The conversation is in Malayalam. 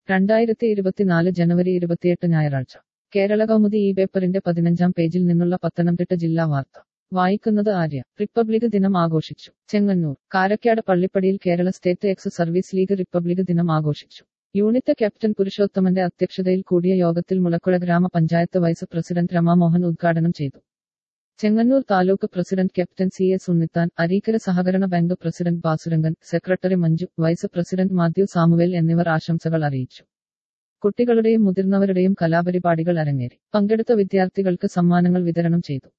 2024 ജനുവരി 28 ഞായറാഴ്ച കേരള കൗമുദി ഈ പേപ്പറിന്റെ 15-ാം പേജിൽ നിന്നുള്ള പത്തനംതിട്ട ജില്ലാ വാർത്ത വായിക്കുന്നത് ആര്യ. റിപ്പബ്ലിക് ദിനം ആഘോഷിച്ചു. ചെങ്ങന്നൂർ കാരക്കാട് പള്ളിപ്പടിയിൽ Kerala state ex service league republic ദിനം ആഘോഷിച്ചു. യൂണിറ്റ് ക്യാപ്റ്റൻ പുരുഷോത്തമന്റെ അധ്യക്ഷതയിൽ കൂടിയ യോഗത്തിൽ മുളക്കുഴ ഗ്രാമപഞ്ചായത്ത് വൈസ് പ്രസിഡന്റ് രമാമോഹൻ ഉദ്ഘാടനം ചെയ്തു. Chengannur taluk president captain C S Unnithan, Areekkara സഹകരണ bank president Basurangan, secretary Manju, vice president Mathew Samuel എന്നിവർ ആശംസകൾ അറിയിച്ചു. കുട്ടികളുടെയും മുതിർന്നവരുടെയും കലാപരിപാടികൾ അരങ്ങേറി. പങ്കെടുത്ത വിദ്യാർത്ഥികൾക്ക് സമ്മാനങ്ങൾ വിതരണം ചെയ്തു.